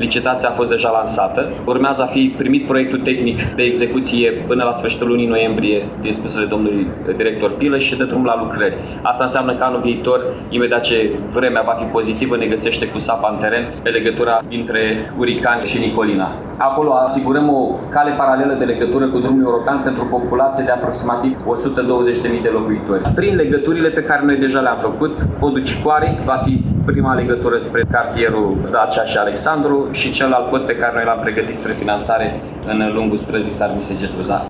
licitația a fost deja lansată. Urmează a fi primit proiectul tehnic de execuție până la sfârșitul lunii noiembrie, din spusele domnului director Pilă, și dă drum la lucrări. Asta înseamnă că anul viitor, imediat ce vremea va fi pozitivă, ne găsește cu sapa în teren pe legătura dintre Urican și Nicolina. Acolo asigurăm o cale paralelă de legătură cu drumul european pentru o populație de aproximativ 120.000 de locuitori. Prin legăturile pe care noi deja le-am făcut, podul Cicoarei va fi prima legătură spre cartierul Dacia și Alexandru și celălalt pod pe care noi l-am pregătit spre finanțare în lungul străzii Sarmise-Getruza.